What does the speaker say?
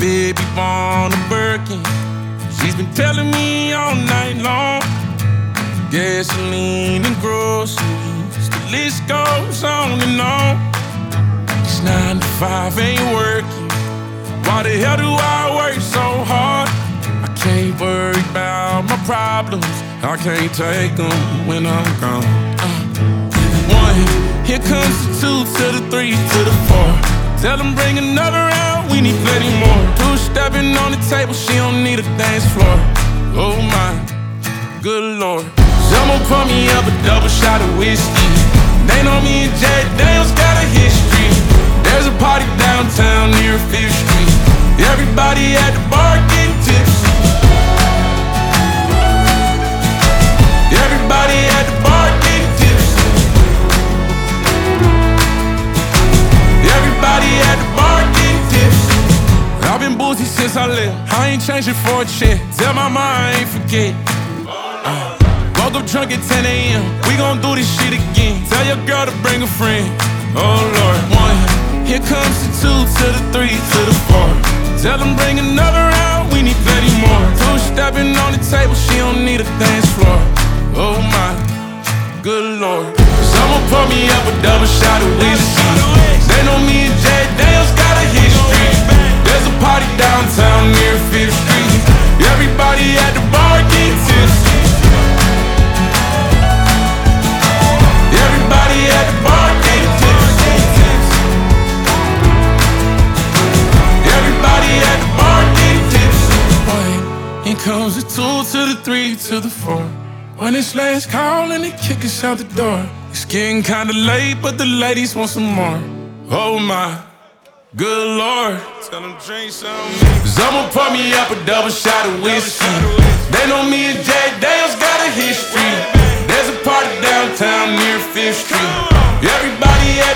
baby born a Birkin. She's been telling me all night long. Gasoline and groceries, the list goes on and on. It's 9 to 5, ain't working. Why the hell do I work so hard? I can't worry about my problems. I can't take them when I'm gone. 1, here comes the 2 to the 3 to the 4. Tell them bring another round, we need plenty more. 2 stepping on the table, she don't need a dance floor. Oh my, good Lord. Someone pour me up a double shot of whiskey. They know me and Jack Daniels got a history. There's a party downtown near 5th Street. Everybody at the bar getting tipsy. Everybody at the bar getting tipsy. Everybody at the bar getting tipsy. I've been boozy since I left. I ain't changing for a check. Tell my mom I ain't forget. Woke up drunk at 10 a.m. We gon' do this shit again. Tell your girl to bring a friend. Oh Lord. 1, here comes the 2 to the 3 to the 4. Tell them bring another round, we need plenty more. 2 stepping on the table, she don't need a dance floor. Oh my, good Lord. Someone pour me up a double shot of whiskey. They know me and Jack Daniels got a history. There's a party downtown near 5th Street. Everybody at the bar getting tipsy. Everybody at the bar getting tipsy. Everybody at the bar getting tipsy. Here comes the 2 to the 3 to the 4. When it's last call and they kick us out the door. It's getting kinda late, but the ladies want some more. Oh my, good Lord. Tell them drink some. Someone pour me up a double shot of whiskey. They know me and Jack Daniels got a history. There's a party downtown near 5th Street. Everybody at